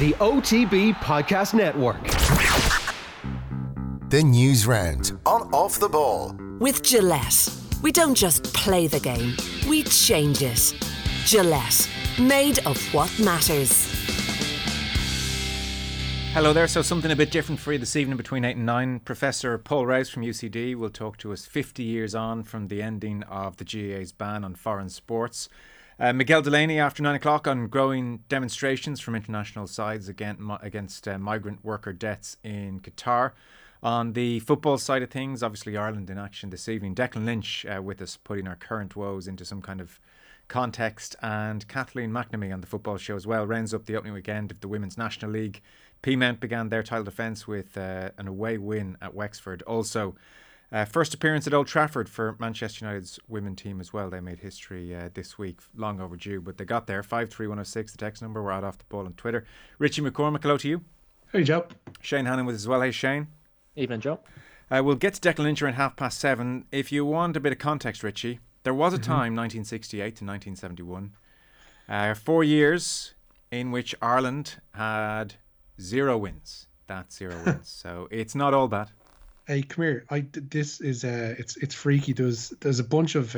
the OTB Podcast Network. The News Round on Off the Ball. With Gillette. We don't just play the game, we change it. Gillette. Made of what matters. Hello there. So something a bit different for you this evening between 8 and 9. Professor Paul Rouse from UCD will talk to us 50 years on from the ending of the GAA's ban on foreign sports. Miguel Delaney after 9 o'clock on growing demonstrations from international sides against migrant worker deaths in Qatar. On the football side of things, obviously Ireland in action this evening. Declan Lynch with us, putting our current woes into some kind of context. And Kathleen McNamee on the football show as well. Rounds up the opening weekend of the Women's National League. Peamount began their title defence with an away win at Wexford. Also, first appearance at Old Trafford for Manchester United's women team as well. They made history this week, long overdue, but they got there. 53106, the text number. We're out off the ball on Twitter. Richie McCormick, hello to you. Hey, Joe. Shane Hannon with us as well. Hey, Shane. Evening, Joe. We'll get to Declan Lynch around 7:30. If you want a bit of context, Richie, there was a time, 1968 to 1971, 4 years in which Ireland had 0 wins. That's 0 wins. So it's not all bad. Hey, come here. This is it's freaky. There's a bunch of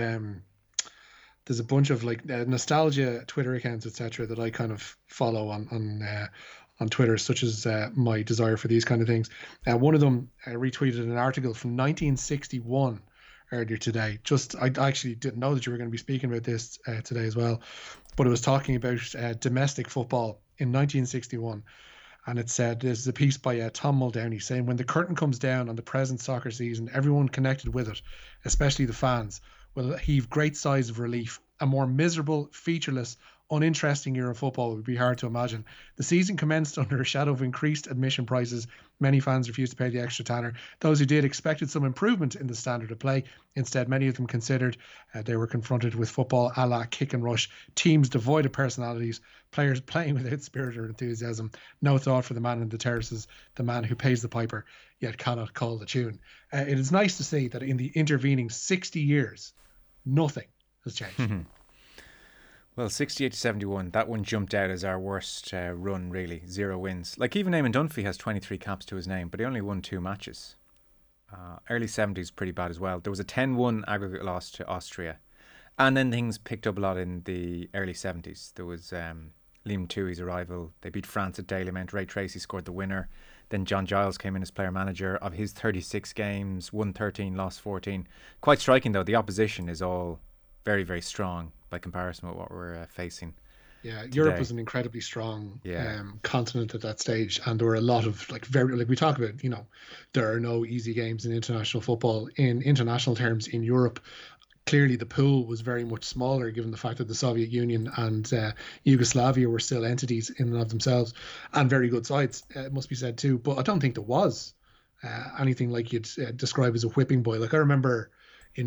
like nostalgia Twitter accounts, etc., that I kind of follow on Twitter, such as my desire for these kind of things. One of them retweeted an article from 1961 earlier today. I actually didn't know that you were going to be speaking about this today as well, but it was talking about domestic football in 1961. And it said, this is a piece by Tom Muldowney saying, when the curtain comes down on the present soccer season, everyone connected with it, especially the fans, will heave great sighs of relief. A more miserable, featureless, uninteresting year of football would be hard to imagine. The season commenced under a shadow of increased admission prices. Many fans refused to pay the extra tanner. Those who did expected some improvement in the standard of play. Instead, many of them considered they were confronted with football a la kick and rush, teams devoid of personalities, players playing without spirit or enthusiasm, no thought for the man in the terraces, the man who pays the piper, yet cannot call the tune. It is nice to see that in the intervening 60 years, nothing has changed. Well, 68 to 71, that one jumped out as our worst run, really. 0 wins. Like, even Eamon Dunphy has 23 caps to his name, but he only won 2 matches. Early 70s, pretty bad as well. There was a 10-1 aggregate loss to Austria. And then things picked up a lot in the early 70s. There was Liam Tui's arrival. They beat France at Dalymount. Ray Tracy scored the winner. Then John Giles came in as player-manager. Of his 36 games, won 13, lost 14. Quite striking, though. The opposition is all very, very strong by comparison with what we're facing. Yeah, today. Europe was an incredibly strong continent at that stage, and there were a lot of we talk about, there are no easy games in international football. In international terms, in Europe, clearly the pool was very much smaller, given the fact that the Soviet Union and Yugoslavia were still entities in and of themselves, and very good sides, it must be said too. But I don't think there was anything like you'd describe as a whipping boy. Like, I remember in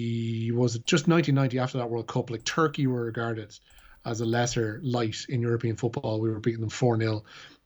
1990, after that World Cup, like, Turkey were regarded as a lesser light in European football. We were beating them 4-0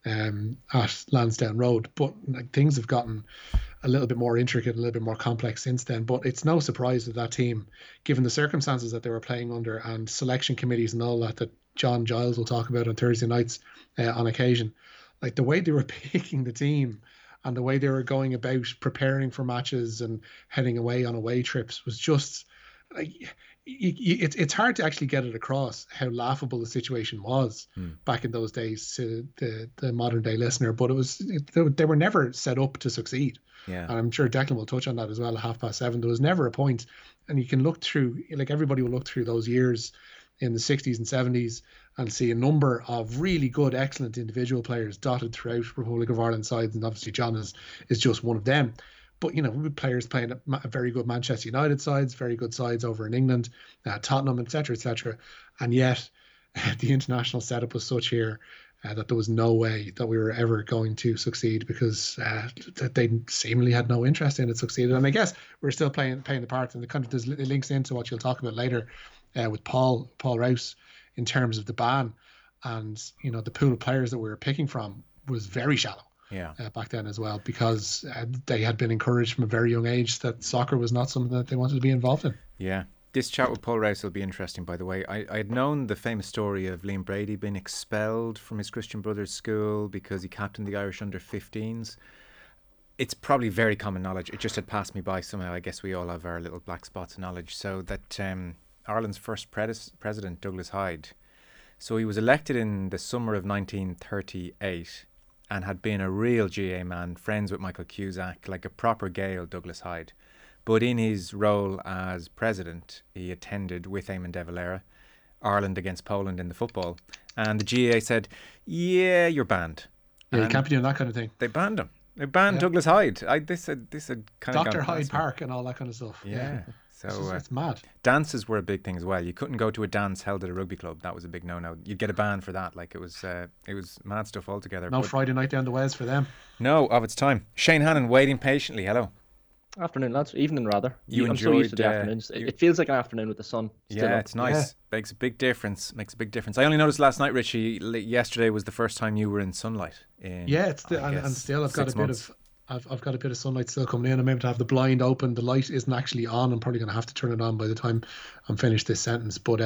at Lansdowne Road. But things have gotten a little bit more intricate, a little bit more complex since then. But it's no surprise that team, given the circumstances that they were playing under and selection committees and all that John Giles will talk about on Thursday nights on occasion, like the way they were picking the team and the way they were going about preparing for matches and heading away on away trips was just like, it's hard to actually get it across how laughable the situation was back in those days to the modern day listener. But they were never set up to succeed. Yeah. And I'm sure Declan will touch on that as well at 7:30. There was never a point, and you can look through, like, everybody will look through those years in the 60s and 70s and see a number of really good, excellent individual players dotted throughout Republic of Ireland sides, and obviously John is just one of them. But, players playing at very good Manchester United sides, very good sides over in England, Tottenham, etc., etc. And yet the international setup was such here that there was no way that we were ever going to succeed, because they seemingly had no interest in it succeeding. And I guess we're still playing the part, and it links into what you'll talk about later with Paul Rouse in terms of the ban. And, the pool of players that we were picking from was very shallow. Back then as well, because they had been encouraged from a very young age that soccer was not something that they wanted to be involved in. Yeah. This chat with Paul Rouse will be interesting, by the way. I had known the famous story of Liam Brady being expelled from his Christian Brothers school because he captained the Irish under-15s. It's probably very common knowledge. It just had passed me by somehow. I guess we all have our little black spots of knowledge. So that Ireland's first president, Douglas Hyde, so he was elected in the summer of 1938 and had been a real GA man, friends with Michael Cusack, like a proper Gael Douglas Hyde. But in his role as president, he attended with Eamon de Valera Ireland against Poland in the football. And the GAA said, yeah, you're banned. Yeah, you can't be doing that kind of thing. They banned him. They banned Douglas Hyde. This had kind of Dr. Hyde Park and all that kind of stuff. Yeah. So it's mad. Dances were a big thing as well. You couldn't go to a dance held at a rugby club. That was a big no-no. You'd get a ban for that. Like it was mad stuff altogether. No Friday night down the Wes for them. No, of its time. Shane Hannon waiting patiently. Hello. Afternoon, lads. Evening, rather. I'm so used to the afternoons. It feels like an afternoon with the sun still up. It's nice. Yeah. Makes a big difference. I only noticed last night, Richie, yesterday was the first time you were in sunlight. And still I've got a bit of sunlight still coming in. I'm able to have the blind open. The light isn't actually on. I'm probably going to have to turn it on by the time I'm finished this sentence. But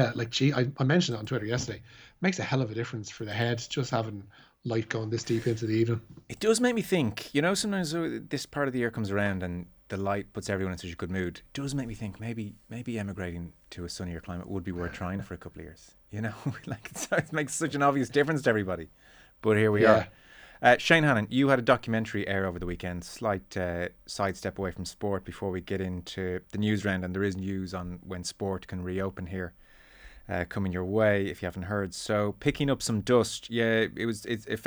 I mentioned it on Twitter yesterday. It makes a hell of a difference for the head just having light going this deep into the evening. It does make me think, sometimes this part of the year comes around and the light puts everyone in such a good mood. It does make me think maybe emigrating to a sunnier climate would be worth trying for a couple of years. It makes such an obvious difference to everybody. But here we are. Shane Hannon, you had a documentary air over the weekend. Slight sidestep away from sport before we get into the news round, and there is news on when sport can reopen here. Coming your way if you haven't heard. So Picking Up Some Dust, it's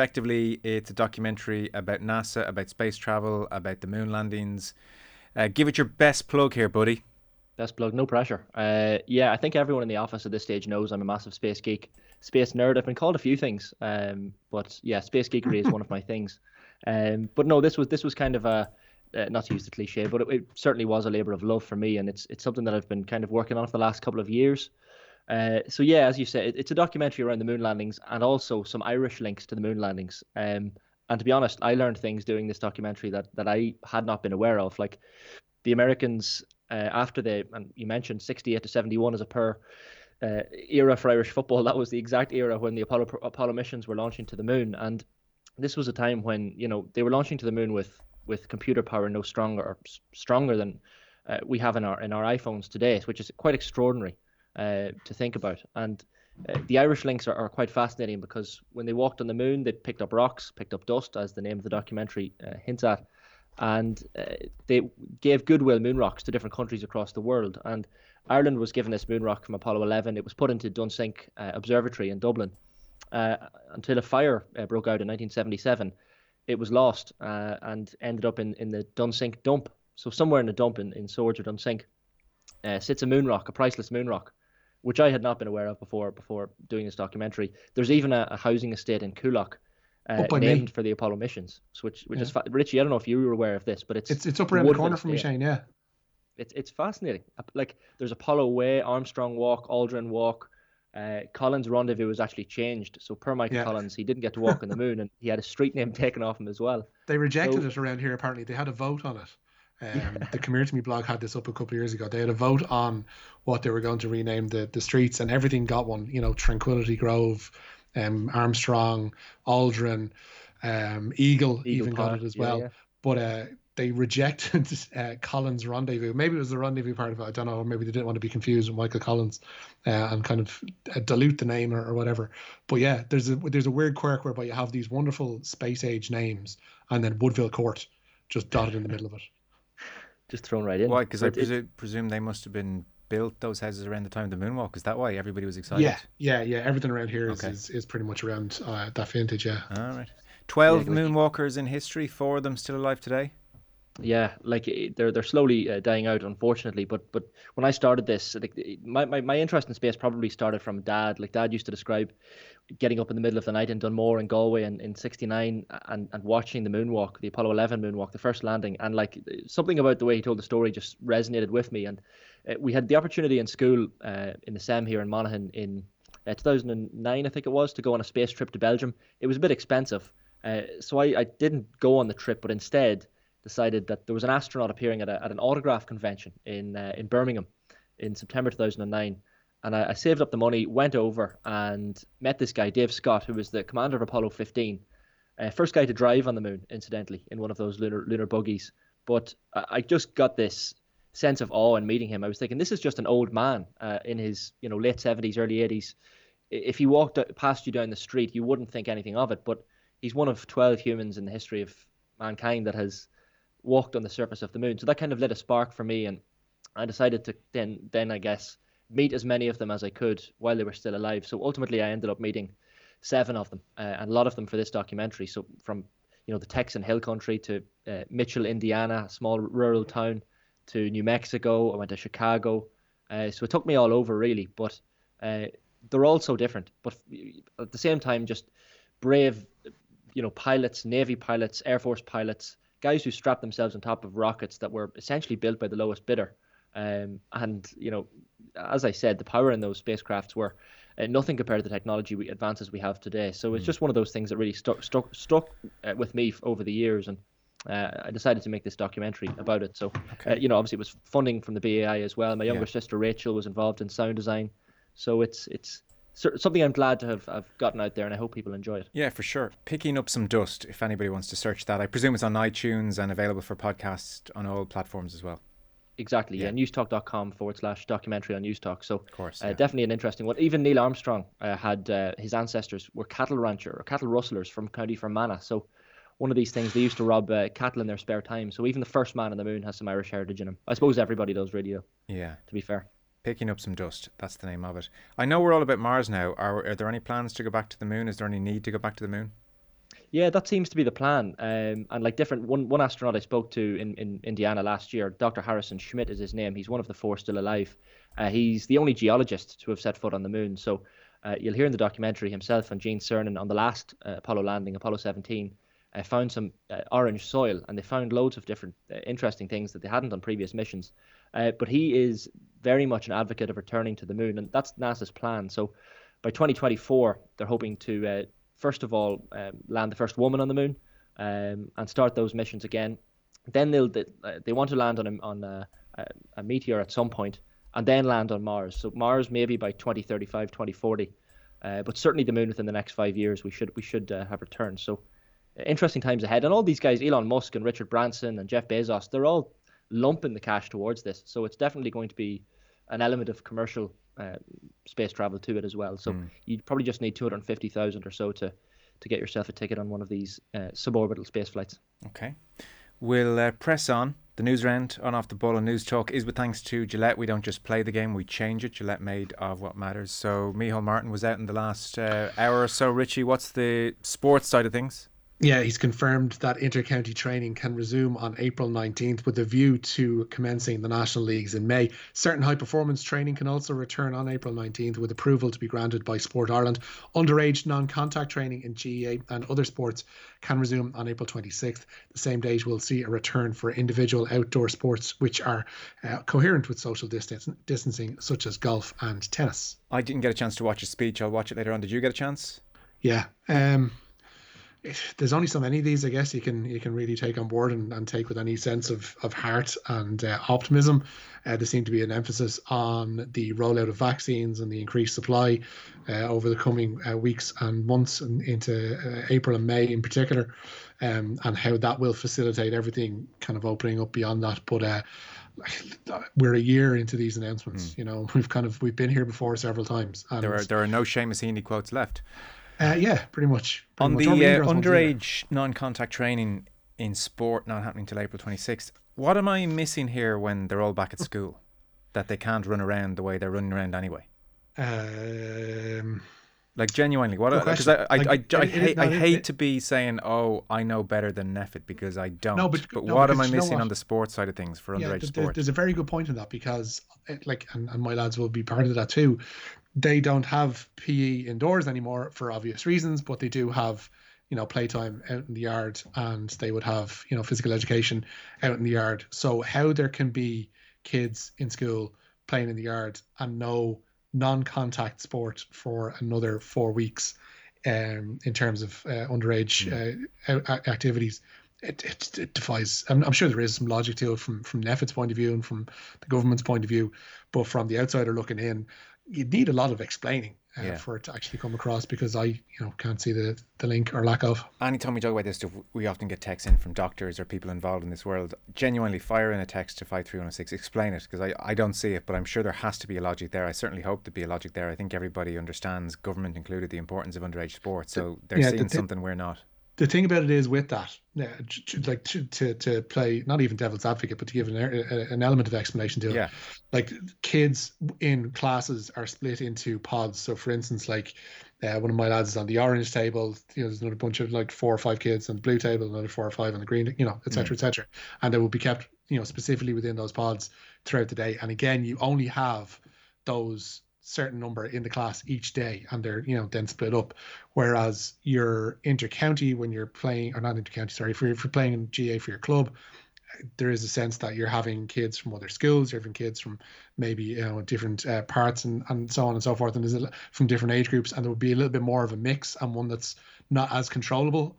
a documentary about NASA, about space travel, about the moon landings. Give it your best plug here, buddy. Best plug, no pressure. I think everyone in the office at this stage knows I'm a massive space geek, space nerd. I've been called a few things, but yeah, space geekery is one of my things. But no, this was kind of a not to use the cliche, but it certainly was a labour of love for me, and it's something that I've been kind of working on for the last couple of years. As you say, it's a documentary around the moon landings and also some Irish links to the moon landings. And to be honest, I learned things doing this documentary that I had not been aware of. Like the Americans, and you mentioned 68 to 71 as a era for Irish football. That was the exact era when the Apollo missions were launching to the moon. And this was a time when, they were launching to the moon with computer power no stronger than we have in our iPhones today, which is quite extraordinary to think about. And the Irish links are quite fascinating because when they walked on the moon, they picked up rocks, picked up dust, as the name of the documentary hints at, and they gave goodwill moon rocks to different countries across the world. And Ireland was given this moon rock from Apollo 11. It was put into Dunsink Observatory in Dublin until a fire broke out in 1977. It was lost and ended up in the Dunsink dump. So somewhere in the dump in Swords or Dunsink sits a moon rock, a priceless moon rock, which I had not been aware of before doing this documentary. There's even a housing estate in Coolock named for the Apollo missions, which is Richie. I don't know if you were aware of this, but it's up around the corner from me, Shane. Yeah, it's fascinating. Like there's Apollo Way, Armstrong Walk, Aldrin Walk. Collins Rendezvous was actually changed, so per Michael Collins, he didn't get to walk on the moon, and he had a street name taken off him as well. They rejected it around here. Apparently, they had a vote on it. The Come Here To Me blog had this up a couple of years ago. They had a vote on what they were going to rename the streets, and everything got one. Tranquility Grove, Armstrong, Aldrin, Eagle even got it as well. Yeah. But they rejected Collins Rendezvous. Maybe it was the rendezvous part of it. I don't know. Or maybe they didn't want to be confused with Michael Collins and kind of dilute the name or whatever. But yeah, there's a weird quirk whereby you have these wonderful space age names and then Woodville Court just dotted in the middle of it. Just thrown right in. Why? Because I presume they must have been built, those houses, around the time of the moonwalk. Is that why everybody was excited? Yeah. Everything around here is pretty much around that vintage, yeah. All right. 12 moonwalkers in history, 4 of them still alive today? Yeah, like they're slowly dying out, unfortunately. But when I started this, my interest in space probably started from Dad. Like Dad used to describe getting up in the middle of the night in Dunmore and Galway in '69 and watching the moonwalk, the Apollo 11 moonwalk, the first landing, and like something about the way he told the story just resonated with me. And we had the opportunity in school in the SEM here in Monaghan in 2009, I think it was, to go on a space trip to Belgium. It was a bit expensive, so I didn't go on the trip, but instead decided that there was an astronaut appearing at an autograph convention in Birmingham in September 2009. And I saved up the money, went over and met this guy, Dave Scott, who was the commander of Apollo 15. First guy to drive on the moon, incidentally, in one of those lunar buggies. But I just got this sense of awe in meeting him. I was thinking, this is just an old man in his late 70s, early 80s. If he walked past you down the street, you wouldn't think anything of it. But he's one of 12 humans in the history of mankind that has walked on the surface of the moon. So that kind of lit a spark for me, and I decided to then I guess meet as many of them as I could while they were still alive. So ultimately I ended up meeting 7 of them, and a lot of them for this documentary. So from the Texan Hill Country to Mitchell, Indiana, a small rural town, to New Mexico. I went to Chicago. So it took me all over really, but they're all so different. But at the same time, just brave, pilots, Navy pilots, Air Force pilots, guys who strapped themselves on top of rockets that were essentially built by the lowest bidder. And as I said, the power in those spacecrafts were nothing compared to the technology advances we have today. So it's just one of those things that really stuck with me over the years, and I decided to make this documentary about it. So, obviously it was funding from the BAI as well. My younger sister Rachel was involved in sound design, so it's something I'm glad to have gotten out there, and I hope people enjoy it. Yeah, for sure. Picking Up Some Dust, if anybody wants to search that. I presume it's on iTunes and available for podcast on all platforms as well. Exactly, yeah. newstalk.com/documentary on Newstalk. So of course, definitely an interesting one. Even Neil Armstrong had his ancestors were cattle rustlers from County Fermanagh. So one of these things, they used to rob cattle in their spare time. So even the first man on the moon has some Irish heritage in him. I suppose everybody does really, though. Yeah. To be fair. Picking Up Some Dust, that's the name of it. I know we're all about Mars now. Are there any plans to go back to the moon? Is there any need to go back to the moon? Yeah, that seems to be the plan. And like one astronaut I spoke to in Indiana last year, Dr. Harrison Schmitt is his name. He's one of the 4 still alive. He's the only geologist to have set foot on the moon. So you'll hear in the documentary himself and Gene Cernan on the last Apollo landing, Apollo 17, found some orange soil, and they found loads of different interesting things that they hadn't on previous missions. But he is very much an advocate of returning to the moon, and that's NASA's plan. So by 2024, they're hoping to first of all, land the first woman on the moon, and start those missions again. Then they want to land on a meteor at some point, and then land on Mars. So Mars maybe by 2035, 2040, but certainly the moon within the next 5 years. We should have returned. So interesting times ahead. And all these guys, Elon Musk and Richard Branson and Jeff Bezos, they're all lumping the cash towards this. So it's definitely going to be an element of commercial space travel to it as well. So you probably just need 250,000 or so to get yourself a ticket on one of these suborbital space flights. Okay. We'll press on. The news round on Off the Ball and News Talk is with thanks to Gillette. We don't just play the game, we change it. Gillette, made of what matters. So Micheál Martin was out in the last hour or so. Richie, what's the sports side of things? Yeah, he's confirmed that inter-county training can resume on April 19th with a view to commencing the national leagues in May. Certain high-performance training can also return on April 19th with approval to be granted by Sport Ireland. Underage non-contact training in GAA and other sports can resume on April 26th. The same date will see a return for individual outdoor sports which are coherent with social distancing, such as golf and tennis. I didn't get a chance to watch his speech. I'll watch it later on. Did you get a chance? Yeah. There's only so many of these, I guess, you can really take on board and take with any sense of heart and optimism. There seemed to be an emphasis on the rollout of vaccines and the increased supply over the coming weeks and months and into April and May in particular, and how that will facilitate everything kind of opening up beyond that. But we're a year into these announcements. We've been here before several times. And there are no Seamus Heaney quotes left. Yeah, pretty much. On the underage non-contact training in sport not happening till April 26th, what am I missing here when they're all back at school that they can't run around the way they're running around anyway? Like genuinely, what? Because I hate to be saying, "Oh, I know better than Neffet," because I don't. But what am I missing on the sports side of things for underage sport? There's a very good point in that, because, and my lads will be part of that too. They don't have PE indoors anymore for obvious reasons, but they do have, playtime out in the yard, and they would have, physical education out in the yard. So how there can be kids in school playing in the yard and no non-contact sport for another 4 weeks in terms of underage activities it defies. I'm sure there is some logic to it from NEFIT's point of view and from the government's point of view, but from the outsider looking in, you'd need a lot of explaining for it to actually come across, because I can't see the link or lack of. Anytime we talk about this stuff, we often get texts in from doctors or people involved in this world. Genuinely fire in a text to 53106, explain it, because I don't see it, but I'm sure there has to be a logic there. I certainly hope there'd be a logic there. I think everybody understands, government included, the importance of underage sport, so they're seeing something we're not. The thing about it is, with that, like to play not even devil's advocate, but to give an element of explanation to it. Like, kids in classes are split into pods. So, for instance, like one of my lads is on the orange table. There's another bunch of like 4 or 5 kids on the blue table, another 4 or 5 on the green. Et cetera, et cetera. And they will be kept, specifically within those pods throughout the day. And again, you only have those certain number in the class each day, and they're then split up. Whereas your inter-county, when you're playing, or not inter-county, sorry, if you're playing in GA for your club, there is a sense that you're having kids from other schools, you're having kids from maybe different parts and so on and so forth, and there's from different age groups, and there would be a little bit more of a mix, and one that's not as controllable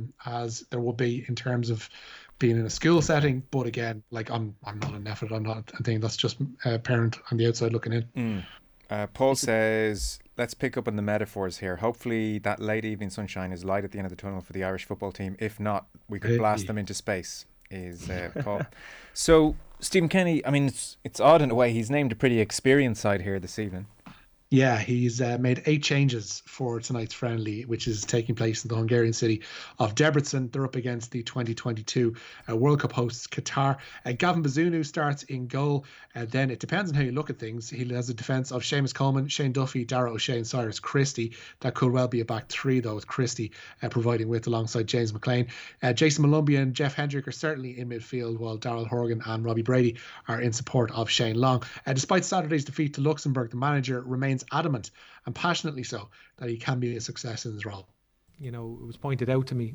as there would be in terms of being in a school setting. But again, like I'm not an effort, I'm not a thing. That's just a parent on the outside looking in. Paul says, let's pick up on the metaphors here. Hopefully that late evening sunshine is light at the end of the tunnel for the Irish football team. If not, we could blast them into space, is Paul. So, Stephen Kenny, I mean, it's odd in a way. He's named a pretty experienced side here this evening. Yeah, he's made 8 changes for tonight's friendly, which is taking place in the Hungarian city of Debrecen. They're up against the 2022 World Cup hosts Qatar. Gavin Bazunu starts in goal. Then it depends on how you look at things. He has a defence of Seamus Coleman, Shane Duffy, Dara O'Shea and Cyrus Christie. That could well be a back 3, though, with Christie providing width alongside James McLean. Jason Malumbi and Jeff Hendrick are certainly in midfield, while Daryl Horgan and Robbie Brady are in support of Shane Long. Despite Saturday's defeat to Luxembourg, the manager remains adamant, and passionately so, that he can be a success in his role. It was pointed out to me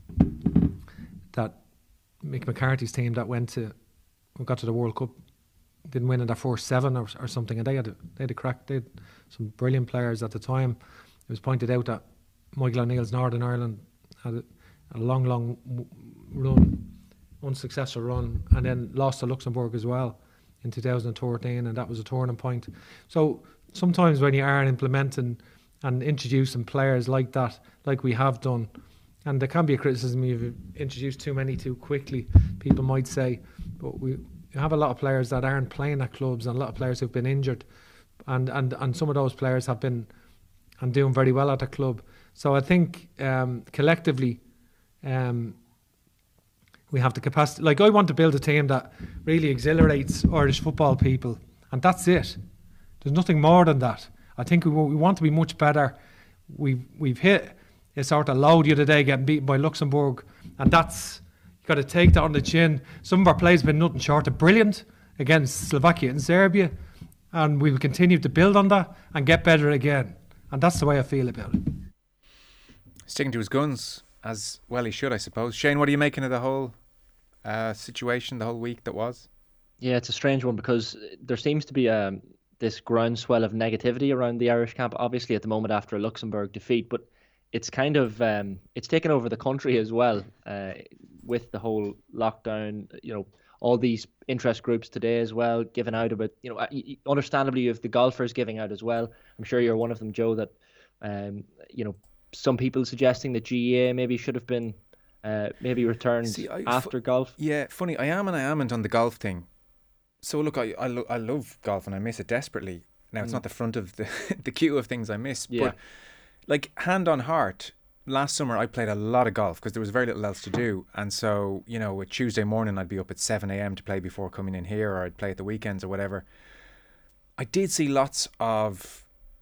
that Mick McCarthy's team that got to the World Cup didn't win in their first 7 or something, and they had a crack. They had some brilliant players at the time. It was pointed out that Michael O'Neill's Northern Ireland had a long run, unsuccessful run, and then lost to Luxembourg as well in 2013, and that was a turning point. So sometimes when you are implementing and introducing players like that, like we have done, and there can be a criticism you've introduced too many too quickly, people might say, but we have a lot of players that aren't playing at clubs, and a lot of players who've been injured, and some of those players have been and doing very well at the club. So I think collectively we have the capacity. Like, I want to build a team that really exhilarates Irish football people, and that's it. There's nothing more than that. I think we want to be much better. We've hit a sort of low the other day, getting beaten by Luxembourg, and that's, you got to take that on the chin. Some of our players have been nothing short of brilliant against Slovakia and Serbia, and we will continue to build on that and get better again. And that's the way I feel about it. Sticking to his guns, as well he should, I suppose. Shane, what are you making of the whole situation, the whole week that was? Yeah, it's a strange one, because there seems to be this groundswell of negativity around the Irish camp, obviously at the moment after a Luxembourg defeat, but it's kind of it's taken over the country as well, with the whole lockdown. All these interest groups today as well giving out about, understandably you have the golfers giving out as well. I'm sure you're one of them, Joe, that some people suggesting that GEA maybe should have been maybe returned after golf. Yeah, funny, I am and I amn't on the golf thing. So look, I love golf and I miss it desperately. Now it's not the front of the queue of things I miss, but like, hand on heart, last summer I played a lot of golf because there was very little else to do, and so a Tuesday morning I'd be up at 7 a.m. to play before coming in here, or I'd play at the weekends or whatever. I did see lots of,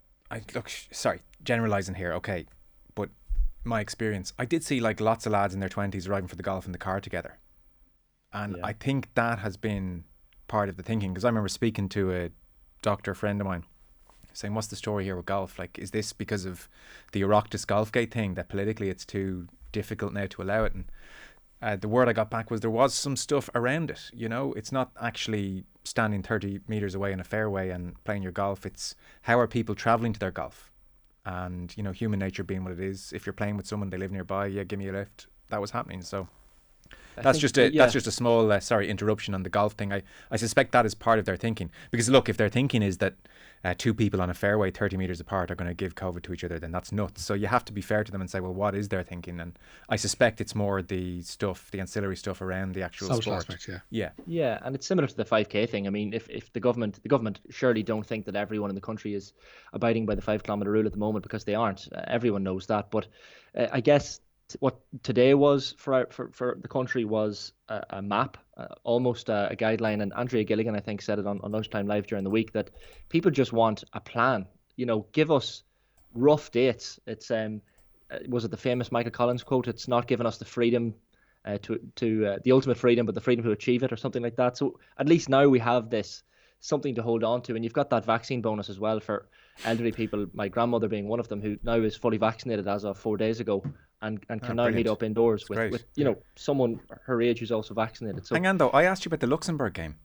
generalising here, okay, but my experience, I did see like lots of lads in their 20s arriving for the golf in the car together, and I think that has been part of the thinking, because I remember speaking to a doctor friend of mine saying, what's the story here with golf? Like, is this because of the Oireachtas Golfgate thing, that politically it's too difficult now to allow it? And the word I got back was there was some stuff around it. It's not actually standing 30 metres away in a fairway and playing your golf. It's how are people travelling to their golf? And, human nature being what it is. If you're playing with someone, they live nearby, give me a lift. That was happening. So That's just a small interruption on the golf thing. I suspect that is part of their thinking, because look, if their thinking is that two people on a fairway 30 metres apart are going to give COVID to each other, then that's nuts. So you have to be fair to them and say, well, what is their thinking? And I suspect it's more the ancillary stuff around the actual social sport. aspects, yeah, and it's similar to the 5k thing. I mean, if the government surely don't think that everyone in the country is abiding by the 5 kilometre rule at the moment, because they aren't. Everyone knows that, but I guess what today was for the country was a map, almost a guideline. And Andrea Gilligan, I think, said it on Lunchtime Live during the week, that people just want a plan. Give us rough dates. It's was it the famous Michael Collins quote? It's not giving us the freedom to the ultimate freedom, but the freedom to achieve it, or something like that. So at least now we have something to hold on to. And you've got that vaccine bonus as well for elderly people, my grandmother being one of them, who now is fully vaccinated as of 4 days ago, and can now meet up indoors with someone her age who's also vaccinated. So, hang on though, I asked you about the Luxembourg game.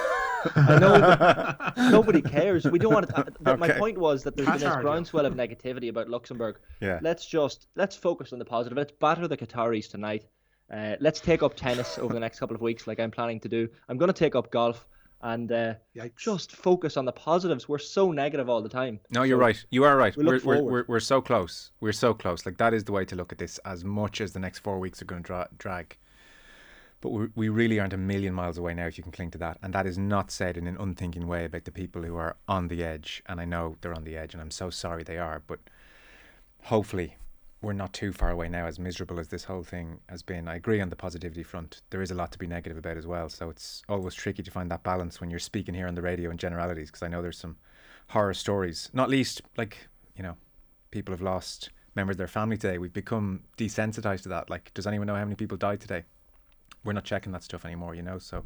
I know, but nobody cares. We don't want to. Okay. My point was that there's been this groundswell of negativity about Luxembourg. Yeah. Let's focus on the positive. Let's batter the Qataris tonight. Let's take up tennis over the next couple of weeks, like I'm planning to do. I'm going to take up golf. And just focus on the positives. We're so negative all the time. No, you're right. You are right. We're so close. We're so close. Like, that is the way to look at this, as much as the next 4 weeks are going to drag. But we really aren't a million miles away now, if you can cling to that. And that is not said in an unthinking way about the people who are on the edge. And I know they're on the edge, and I'm so sorry they are. But hopefully we're not too far away now, as miserable as this whole thing has been. I agree on the positivity front. There is a lot to be negative about as well. So it's always tricky to find that balance when you're speaking here on the radio in generalities, because I know there's some horror stories, not least, like, people have lost members of their family today. We've become desensitized to that. Like, does anyone know how many people died today? We're not checking that stuff anymore, so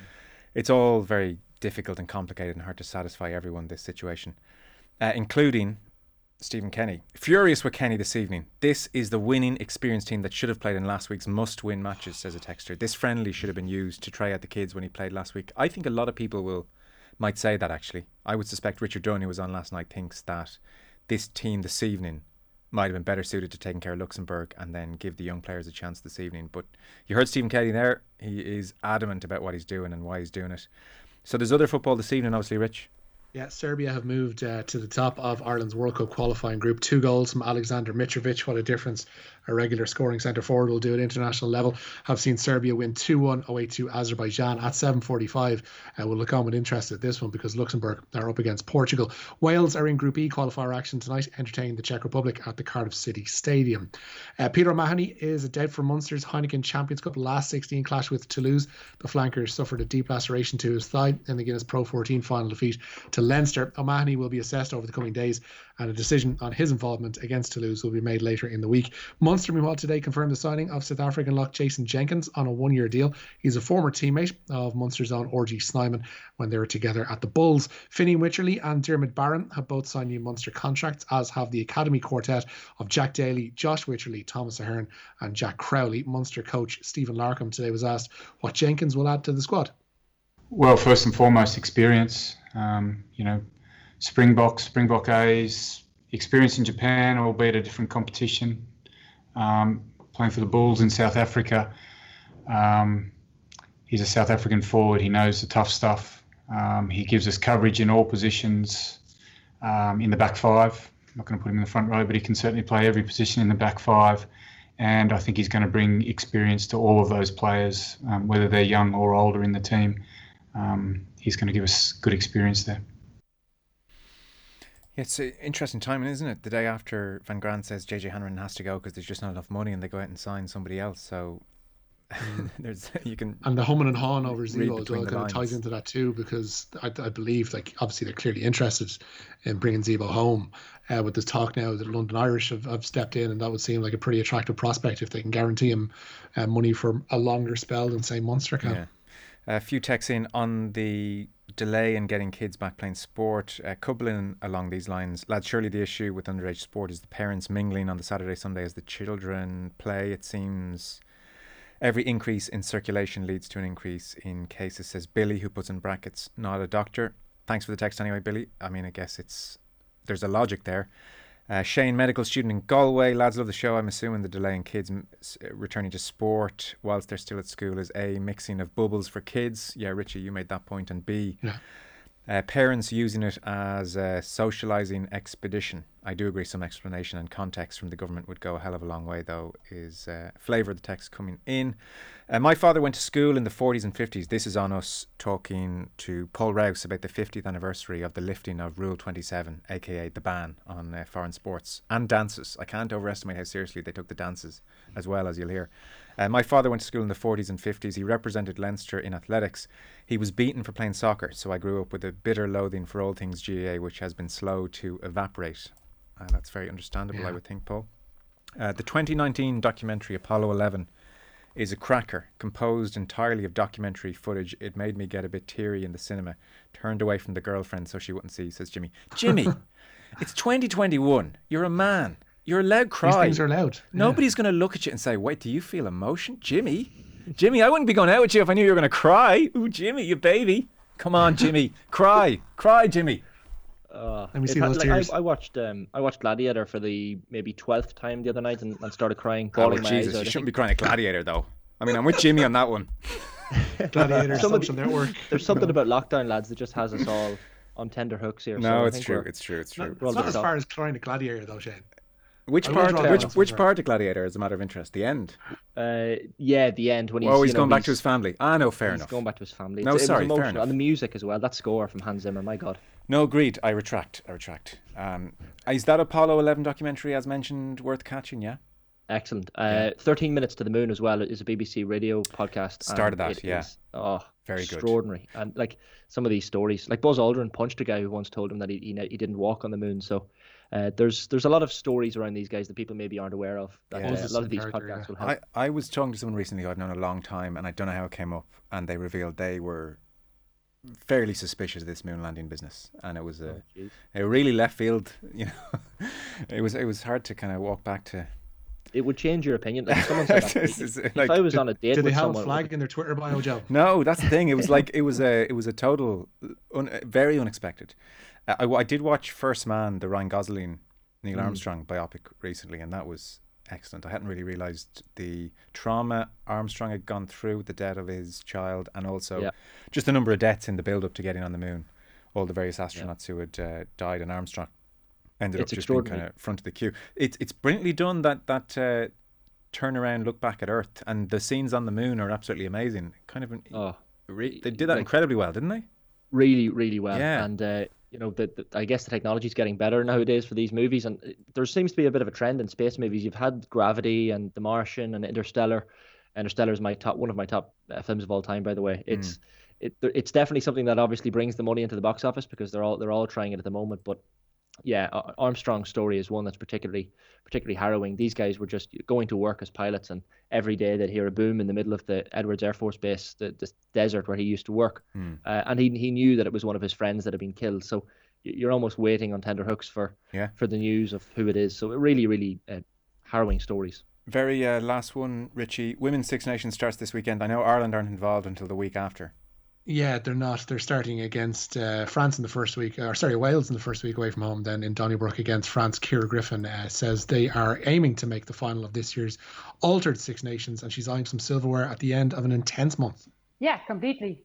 it's all very difficult and complicated and hard to satisfy everyone, this situation, including Stephen Kenny. Furious with Kenny this evening. This is the winning, experienced team that should have played in last week's must-win matches, says a texter. This friendly should have been used to try out the kids when he played last week. I think a lot of people might say that, actually. I would suspect Richard Dunn, who was on last night, thinks that this team this evening might have been better suited to taking care of Luxembourg and then give the young players a chance this evening. But you heard Stephen Kenny there. He is adamant about what he's doing and why he's doing it. So there's other football this evening, obviously, Rich. Yeah, Serbia have moved to the top of Ireland's World Cup qualifying group. 2 goals from Alexander Mitrovic. What a difference a regular scoring centre forward will do at international level. Have seen Serbia win 2-1 away to Azerbaijan at 7:45. We'll look on with interest at this one, because Luxembourg are up against Portugal. Wales are in Group E qualifier action tonight, entertaining the Czech Republic at the Cardiff City Stadium. Peter O'Mahony is out for Munster's Heineken Champions Cup last 16 clash with Toulouse. The flanker suffered a deep laceration to his thigh in the Guinness Pro 14 final defeat to Leinster. O'Mahony will be assessed over the coming days, and a decision on his involvement against Toulouse will be made later in the week. Munster, meanwhile, today confirmed the signing of South African lock Jason Jenkins on a 1-year deal. He's a former teammate of Munster's own RG Snyman when they were together at the Bulls. Finney Wycherley and Dermot Barron have both signed new Munster contracts, as have the academy quartet of Jack Daly, Josh Wycherley, Thomas Ahern and Jack Crowley. Munster coach Stephen Larkham today was asked what Jenkins will add to the squad. Well, first and foremost, experience. Springbok A's, experience in Japan, albeit a different competition. Playing for the Bulls in South Africa. He's a South African forward. He knows the tough stuff. He gives us coverage in all positions in the back five. I'm not going to put him in the front row, but he can certainly play every position in the back five. And I think he's going to bring experience to all of those players, whether they're young or older in the team. He's going to give us good experience there. Yeah, it's an interesting timing, isn't it? The day after Van Graan says JJ Hanrahan has to go because there's just not enough money, and they go out and sign somebody else. So and the humming and hawing over Zebo as well kind of ties into that too, because I believe, like, obviously they're clearly interested in bringing Zebo home. With this talk now that London Irish have stepped in, and that would seem like a pretty attractive prospect if they can guarantee him money for a longer spell than, say, Munster can. Yeah. A few texts in on the delay in getting kids back playing sport. Coupling along these lines, lads, surely the issue with underage sport is the parents mingling on the Saturday, Sunday as the children play. It seems every increase in circulation leads to an increase in cases, says Billy, who puts in brackets, not a doctor. Thanks for the text anyway, Billy. I mean, I guess there's a logic there. Shane, medical student in Galway. Lads, love the show. I'm assuming the delay in kids returning to sport whilst they're still at school is A, mixing of bubbles for kids. Yeah, Richie, you made that point. And B, parents using it as a socialising expedition. I do agree some explanation and context from the government would go a hell of a long way, though, is flavour of the text coming in. My father went to school in the 40s and 50s. This is on us talking to Paul Rouse about the 50th anniversary of the lifting of Rule 27, a.k.a. the ban on foreign sports and dances. I can't overestimate how seriously they took the dances as well, as you'll hear. My father went to school in the 40s and 50s. He represented Leinster in athletics. He was beaten for playing soccer, so I grew up with a bitter loathing for all things GAA, which has been slow to evaporate. That's very understandable, I would think, Paul. The 2019 documentary Apollo 11 is a cracker, composed entirely of documentary footage. It made me get a bit teary in the cinema. Turned away from the girlfriend so she wouldn't see, says Jimmy. Jimmy, it's 2021. You're a man. You're allowed to cry. These things are allowed. Nobody's going to look at you and say, wait, do you feel emotion? Jimmy, I wouldn't be going out with you if I knew you were going to cry. Ooh, Jimmy, you baby. Come on, Jimmy. Cry, Jimmy. Let me see those tears. I watched Gladiator for the maybe 12th time the other night and started crying, bawling my eyes out. You shouldn't be crying at Gladiator, though. I mean, I'm with Jimmy on that one. Gladiator, Social Network. There's something about lockdown, lads, that just has us all on tender hooks here. No, so it's true. It's not as far as crying at Gladiator, though, Shane. Which part of Gladiator is a matter of interest? The end? The end. When he's going back to his family. No, fair enough. He's going back to his family. No, sorry, fair enough. And the music as well. That score from Hans Zimmer, my God. No, agreed. I retract. Is that Apollo 11 documentary, as mentioned, worth catching, yeah? Excellent. 13 Minutes to the Moon as well is a BBC radio podcast. Started that, yeah. Very extraordinary. Good. And like some of these stories, like Buzz Aldrin punched a guy who once told him that he didn't walk on the moon. So there's a lot of stories around these guys that people maybe aren't aware of. That, a lot of these podcasts will help. I was talking to someone recently who I've known a long time, and I don't know how it came up, and they revealed they were fairly suspicious of this moon landing business, and it was a really left field. You know, it was hard to kind of walk back to. It would change your opinion. Like someone said that, if I was on a date with someone, did they have a flag in their Twitter bio, Joe? No, that's the thing. It was like it was a total very unexpected. I did watch First Man, the Ryan Gosling, Neil Armstrong biopic recently, and that was excellent. I hadn't really realised the trauma Armstrong had gone through with the death of his child, and also just the number of deaths in the build-up to getting on the moon. All the various astronauts who had died, and Armstrong ended up just being kind of front of the queue. It's brilliantly done, that turnaround look back at Earth, and the scenes on the moon are absolutely amazing. Kind of they did that incredibly well, didn't they? Really, really well. Yeah. And I guess the technology's getting better nowadays for these movies, and there seems to be a bit of a trend in space movies. You've had Gravity and The Martian and Interstellar. Interstellar is one of my top films of all time, by the way. It's definitely something that obviously brings the money into the box office because they're all trying it at the moment. But yeah, Armstrong's story is one that's particularly harrowing. These guys were just going to work as pilots, and every day they'd hear a boom in the middle of the Edwards Air Force Base, the desert where he used to work. And he knew that it was one of his friends that had been killed. So you're almost waiting on tender hooks for the news of who it is. So really, really harrowing stories. Very last one, Richie. Women's Six Nations starts this weekend. I know Ireland aren't involved until the week after. Yeah, they're not. They're starting against France in the first week, Wales in the first week away from home, then in Donnybrook against France. Ciara Griffin says they are aiming to make the final of this year's altered Six Nations, and she's eyeing some silverware at the end of an intense month. Yeah, completely.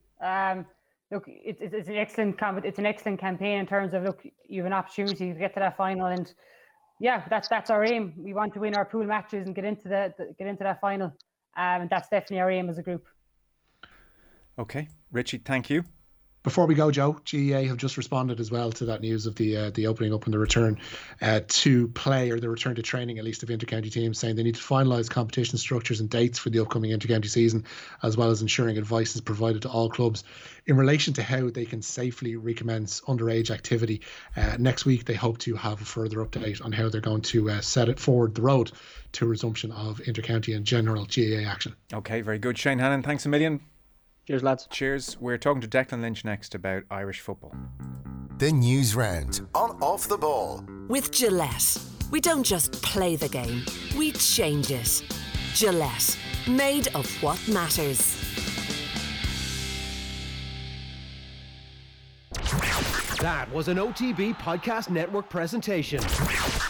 Look, it's an excellent campaign in terms of, look, you have an opportunity to get to that final, and yeah, that's our aim. We want to win our pool matches and get into that final, and that's definitely our aim as a group. Okay, Richie, thank you. Before we go, Joe, GEA have just responded as well to that news of the opening up and the return to play, or the return to training, at least of intercounty teams, saying they need to finalise competition structures and dates for the upcoming intercounty season, as well as ensuring advice is provided to all clubs in relation to how they can safely recommence underage activity. Next week, they hope to have a further update on how they're going to set it forward the road to resumption of intercounty and general GEA action. Okay, very good. Shane Hannon, thanks a million. Cheers, lads. Cheers. We're talking to Declan Lynch next about Irish football. The News Round on Off the Ball. With Gillette, we don't just play the game, we change it. Gillette, made of what matters. That was an OTB Podcast Network presentation.